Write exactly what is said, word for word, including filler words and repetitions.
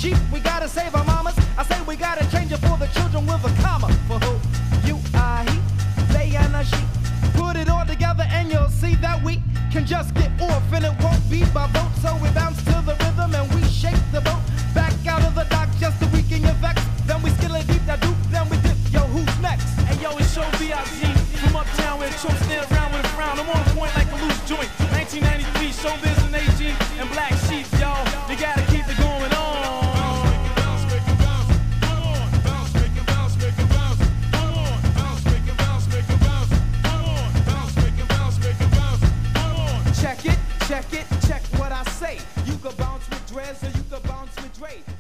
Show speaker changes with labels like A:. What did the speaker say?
A: sheep, we gotta save our mamas. I say we gotta change it for the children with a comma. For who? You, I, he, they, and a she. Put it all together and you'll see that we can just get off and it won't be by vote. So we bounce to the rhythm and we shake the boat. Back out of the dock just to weaken your vex. Then we skill it deep, that doop, then we dip. Yo, who's next?
B: Hey yo, it's Show V I G from uptown where chumps stand around with a frown. I'm on point like a loose joint. nineteen ninety-three, Showbiz and A G and Black Sheep, y'all. You gotta keep it going on.
A: Check it, check it, check what I say. You can bounce with dreads or you can bounce with Dre.